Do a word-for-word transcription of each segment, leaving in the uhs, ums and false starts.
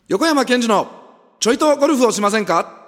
横山健二のちょいとゴルフをしませんか。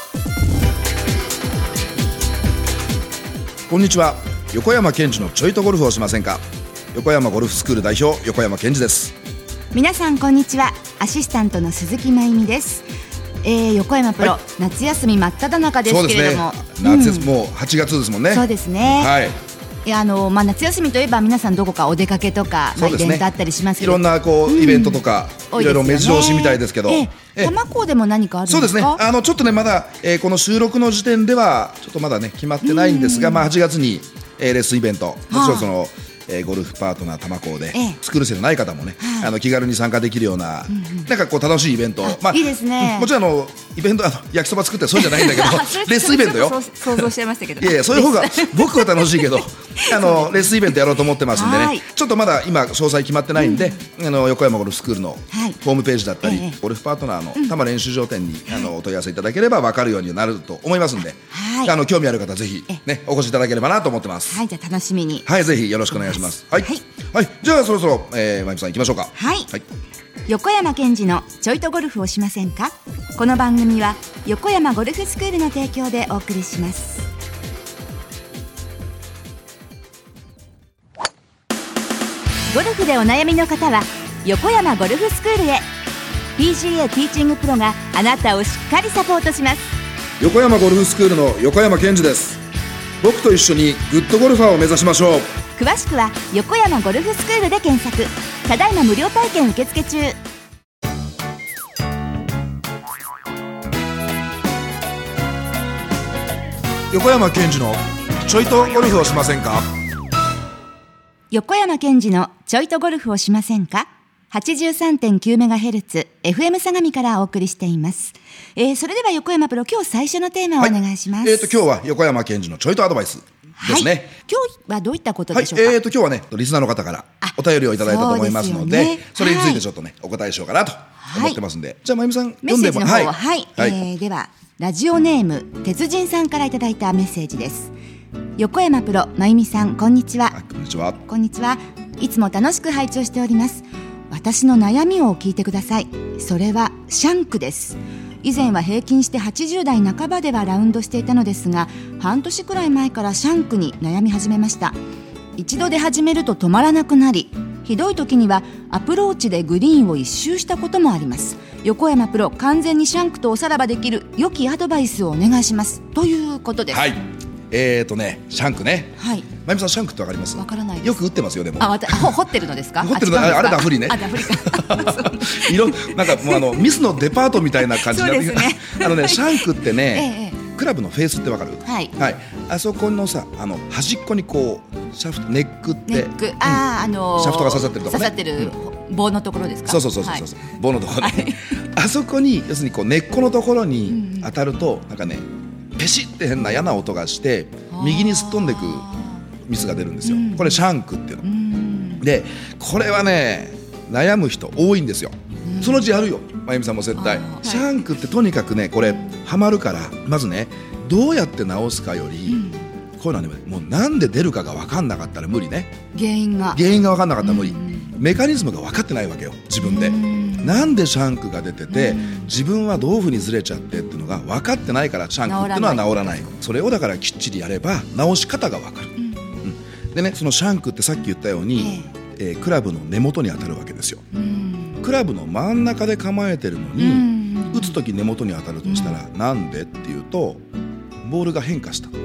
こんにちは。横山健二のちょいとゴルフをしませんか。横山ゴルフスクール代表、横山健二です。 皆さんこんにちは。アシスタントの鈴木真由美です。えー、横山プロ、はい、夏休み真っ只中ですけれども、 そうですね、夏、うん、もうはちがつですもんね。 そうですね、 はい。 いやあのまあ、夏休みといえば皆さんどこかお出かけとか、まあ、イベントあったりしますけど、 いろんなこう、うん、イベントとかいろいろ目白押しみたいですけど、 ええ、多摩港でも何かあるんですか。 そうですね、あのちょっとねまだ、えー、この収録の時点ではちょっとまだね決まってないんですが、まあ、はちがつに、えー、レッスンイベント、もちろんその、えー、ゴルフパートナー多摩港で、ええ、スクール生のない方もね、はい、あの気軽に参加できるような、うんうん、なんかこう楽しいイベント、 まあ、いいですね。 もちろんあのイベントあの焼きそば作ってそうじゃないんだけどレッスンイベントよ。 想像しちゃいましたけどいやいや、そういう方が僕は楽しいけどあのレッスンイベントやろうと思ってますんでね、ちょっとまだ今詳細決まってないんで、うん、あの横山ゴルフスクールのホームページだったり、はい、ゴルフパートナーの多摩練習場店に、うん、あのお問い合わせいただければ分かるようになると思いますんで、はい、あの興味ある方ぜひ、ね、お越しいただければなと思ってます。 はい、じゃあ楽しみに、 はい、ぜひよろしくお願いします。はい、はいはい、じゃあそろそろ、えー、まゆみさん行きましょうか。 はい、はい、横山健二のちょいとゴルフをしませんか。この番組は横山ゴルフスクールの提供でお送りします。ゴルフでお悩みの方は横山ゴルフスクールへ。 ピージーエー ティーチングプロがあなたをしっかりサポートします。 横山ゴルフスクールの横山健二です。僕と一緒にグッドゴルファーを目指しましょう。 詳しくは横山ゴルフスクールで検索。ただいま無料体験受付中。 横山健二のちょいとゴルフをしませんか。 横山健二のちょいとゴルフをしませんか。 はちじゅうさんてんきゅうメガヘルツ エフエム 相模からお送りしています。えー、それでは横山プロ、今日最初のテーマをお願いします。 はい、えー、と今日は横山健二のちょいとアドバイスですね。はい、 今日はどういったことでしょうか。 はい、えー、と今日はねリスナーの方からお便りをいただいたと思いますので、 そ, で、ね、それについてちょっとね、はい、お答えしようかなと思ってますんで、はい、じゃあまゆみさん読んでも。 メッセージの方、はい、はい、えー、ではラジオネーム鉄人さんからいただいたメッセージです。横山プロ、まゆみさん、こんにちは。 こんにちは。 こんにちは。いつも楽しく拝聴しております。私の悩みを聞いてください。それはシャンクです。以前は平均してはちじゅう代半ばではラウンドしていたのですが、半年くらい前からシャンクに悩み始めました。一度で始めると止まらなくなり、ひどい時にはアプローチでグリーンを一周したこともあります。横山プロ、完全にシャンクとおさらばできる良きアドバイスをお願いします、ということです。 はい、えーとねシャンクね、 はい、 まゆみさんシャンクってわかります？ わからないです。 よく打ってますよ。でもあ、わた掘ってるのですか？ 掘ってるの あ, あれダフリね。 あ、ダフリか色なんかもうあのミスのデパートみたいな感じになってそうですねあのねシャンクってね、ええ、クラブのフェースってわかる？ はい、 はい、あそこのさ、あの端っこにこうシャフト、ネックって、 ネック、あ、あのー、 シャフトが刺さってるとこね、 刺さってる棒のところですか？ そうそうそうそう、はい、棒のところね、はい、あそこに要するにこう根っこのところに当たると、なんかねペシって変な嫌な音がして右にすっ飛んでくミスが出るんですよ。これシャンクっていうの、うん、でこれはね悩む人多いんですよ。うん、そのうちやるよ、まゆみさんも絶対。シャンクってとにかくねこれハマるから、まずねどうやって直すかより、うん、こういうのはねもうなんで出るかが分かんなかったら無理ね。 原因が原因が分かんなかったら無理、うん、メカニズムが分かってないわけよ自分で。うん、なんでシャンクが出てて、うん、自分はどういうふうにずれちゃってっていうのが分かってないから、シャンクっていうのは治らない。それをだからきっちりやれば直し方が分かる。うんうん、でねそのシャンクってさっき言ったように、えーえー、クラブの根元に当たるわけですよ。うん、クラブの真ん中で構えてるのに、うん、打つとき根元に当たるとしたら、うん、なんでっていうとボールが変化した、うん、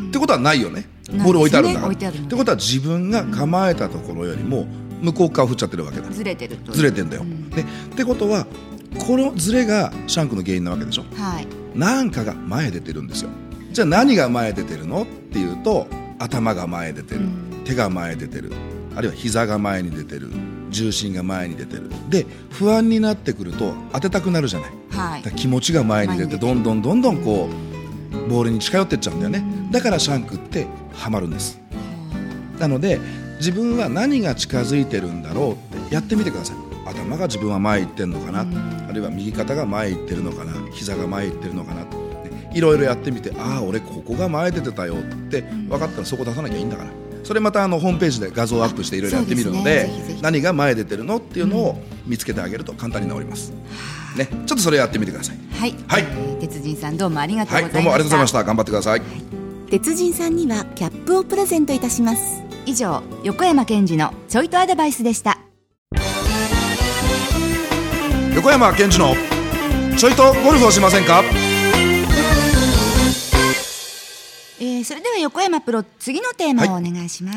ってことはないよね。ボール置いてあるんだから。ってことは自分が構えたところよりも向こう側振っちゃってるわけだ。 ずれてると。 ずれてんだよ。うん、でってことはこのずれがシャンクの原因なわけでしょ。はい、なんかが前出てるんですよ。じゃあ何が前出てるのっていうと、頭が前出てる、うん、手が前出てる、あるいは膝が前に出てる、重心が前に出てる。で不安になってくると当てたくなるじゃない。はい、だ気持ちが前に出てどんどんどんどんこうボールに近寄ってっちゃうんだよね。だからシャンクってハマるんです。なので自分は何が近づいてるんだろうってやってみてください。頭が自分は前行ってるのかな、あるいは右肩が前行ってるのかな、膝が前行ってるのかな、いろいろやってみて、ああ俺ここが前出てたよって分かったらそこ出さなきゃいいんだから。それまたあのホームページで画像アップしていろいろやってみるので、何が前出てるのっていうのを見つけてあげると簡単に治ります。 ね、ちょっとそれやってみてください。 はい、はい、えー、鉄人さんどうもありがとうございました。 はい、どうもありがとうございました。頑張ってください。はい、 鉄人さんにはキャップをプレゼントいたします。以上、横山健二のちょいとアドバイスでした。 横山健二のちょいとゴルフをしませんか。 えー、それでは横山プロ、次のテーマをお願いします。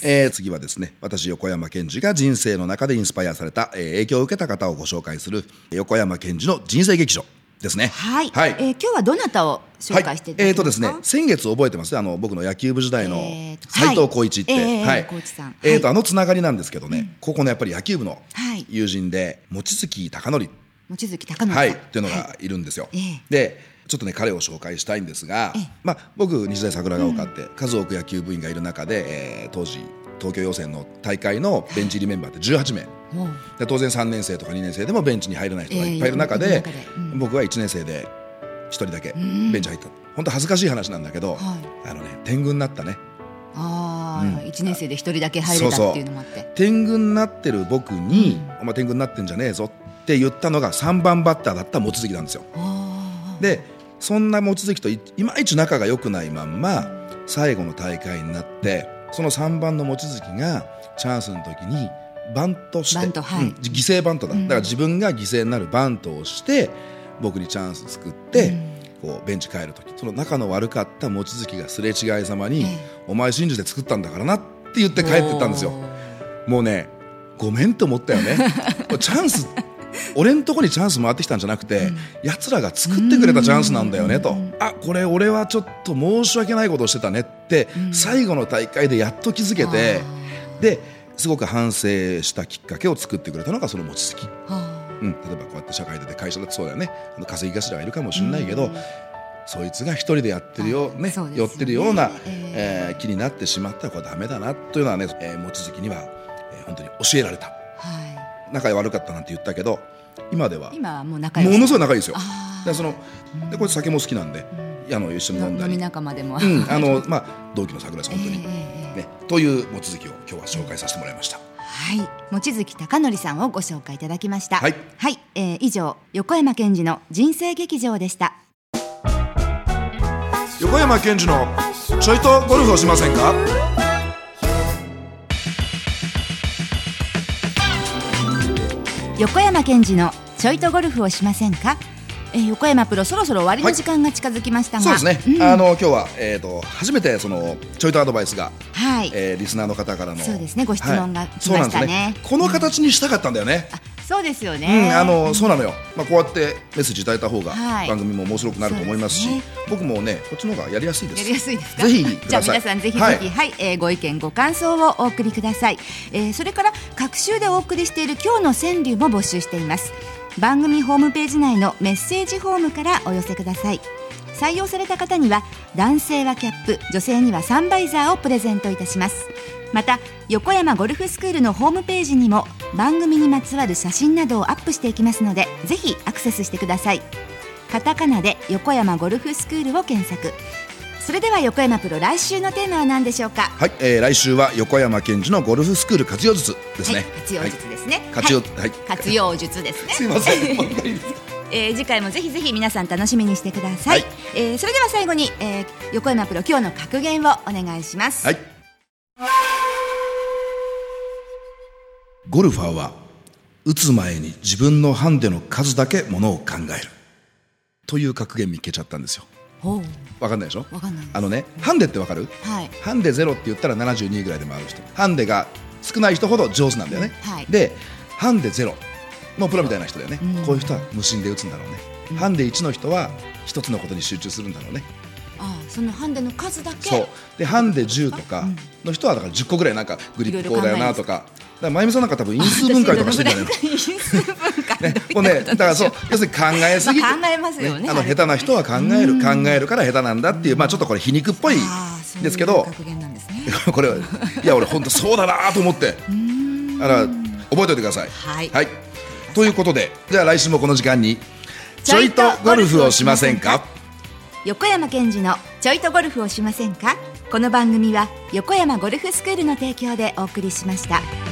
はい、えー、次はですね、私横山健二が人生の中でインスパイアされた、えー、影響を受けた方をご紹介する横山健二の人生劇場ですね。 はい、はい、えー、今日はどなたを紹介していただけますか。はい、えーとですね、 先月覚えてます、あの僕の野球部時代の斉藤浩一って、 えーはい、コーチさん、 えーとあのつながりなんですけどね、うん、ここのやっぱり野球部の友人で望月貴則、 望月貴則さん、 はい、っていうのがいるんですよ。はい、でちょっとね彼を紹介したいんですが、まあ、僕日大桜ヶ丘って、うん、数多く野球部員がいる中で、えー、当時東京予選の大会のベンチ入りメンバーってじゅうはちめい、はい、で当然さんねん生とかにねん生でもベンチに入れない人がいっぱいいる中で、えーうん、僕はいちねん生でひとりだけベンチ入った、うん、本当恥ずかしい話なんだけど、はい、あのね天狗になったね。 あ、うん、いちねん生でひとりだけ入れたっていうのもあって、そうそう天狗になってる僕に、うん、お前天狗になってんじゃねえぞって言ったのがさんばんバッターだった望月なんですよ。でそんな望月と い, いまいち仲が良くないまんま最後の大会になって、そのさんばんの望月がチャンスの時にバントして、はい、うん、犠牲バントだ、うん、だから自分が犠牲になるバントをして僕にチャンス作って、うん、こうベンチ帰る時、その仲の悪かった望月がすれ違いざまに、えー、お前信じて作ったんだからなって言って帰ってったんですよ。もうね、ごめんって思ったよね。チャンス俺んとこにチャンス回ってきたんじゃなくて、うん、奴らが作ってくれたチャンスなんだよねと、あ、これ俺はちょっと申し訳ないことをしてたねって、うん、最後の大会でやっと気づけて、ですごく反省したきっかけを作ってくれたのがその望月、うん、例えばこうやって社会で会社だってそうだよね、あの稼ぎ頭がいるかもしれないけど、うん、そいつが一人でやってるよ、ねね、寄ってるような、えーえー、気になってしまったらこれダメだなというのはね、えー、望月には、えー、本当に教えられた。はい、仲悪かったなんて言ったけど今では今はもう仲良い、 ものすごい仲いいですよ。でそのでこいつ酒も好きなんで、うん、あの一緒に飲んだり、 飲み仲間でも、 うん、あのまあ、同期の桜井さん本当に、えーね、という望月を今日は紹介させてもらいました。 はい、望月貴則さんをご紹介いただきました。 はい、 はい、えー、以上横山健二の人生劇場でした。 横山健二のちょいとゴルフをしませんか。 横山健二のちょいとゴルフをしませんか。えー、横山プロ、そろそろ終わりの時間が近づきましたが、 はい、そうですね、うん、あの今日は、えー、と初めてそのちょいとアドバイスが、はい、えー、リスナーの方からのそうですね、ご質問が来ましたね。はい、そうなんですね、 この形にしたかったんだよね。 うん、そうですよね、 うん、あのそうなのよ、まあ、こうやってメッセージいただいた方が番組も面白くなると思いますし、はい、ね、僕もねこっちの方がやりやすいです。 やりやすいですか。 ぜひください。 じゃあ皆さんぜひぜひ、はいはい、えー、ご意見ご感想をお送りください。えー、それから各週でお送りしている今日の川柳も募集しています。番組ホームページ内のメッセージフォームからお寄せください。採用された方には男性はキャップ、女性にはサンバイザーをプレゼントいたします。また横山ゴルフスクールのホームページにも番組にまつわる写真などをアップしていきますので、ぜひアクセスしてください。カタカナで横山ゴルフスクールを検索。それでは横山プロ、来週のテーマは何でしょうか。 はい、えー、来週は横山健二のゴルフスクール活用術ですね。はい、 活用術ですね、 はい、活用、 はいはい、活用術ですね。 すいませんえー、次回もぜひぜひ皆さん楽しみにしてください。はい、えー、それでは最後に、えー、横山プロ今日の格言をお願いします。 はい、ゴルファーは打つ前に自分のハンデの数だけものを考えるという格言見っけちゃったんですよ。わかんないでしょ。 わかんないです。 あのね、ハンデってわかる？はい、ハンデゼロって言ったらななじゅうにぐらいで回る人、ハンデが少ない人ほど上手なんだよね。はい、でハンデゼロのプロみたいな人だよね、うん、こういう人は無心で打つんだろうね、うん、ハンデいちの人は一つのことに集中するんだろうね。 ああ、そのハンデの数だけ。 そうでハンデじゅうとかの人はだからじゅっこぐらいなんかグリップこうだよなとか、だから真由美さんなんか多分因数分解とかしてるんじゃないの。 因数分解、ね、 もうね、だからそう要するに考えすぎて、 まあ、考えますよね、 あの下手な人は考える、考えるから下手なんだっていう、まあちょっとこれ皮肉っぽいですけど、これはいや俺本当そうだなと思って、だから覚えておいてください。はい、はい、ということで、じゃあ来週もこの時間にちょいとゴルフをしませんか。 横山健二のちょいとゴルフをしませんか。この番組は横山ゴルフスクールの提供でお送りしました。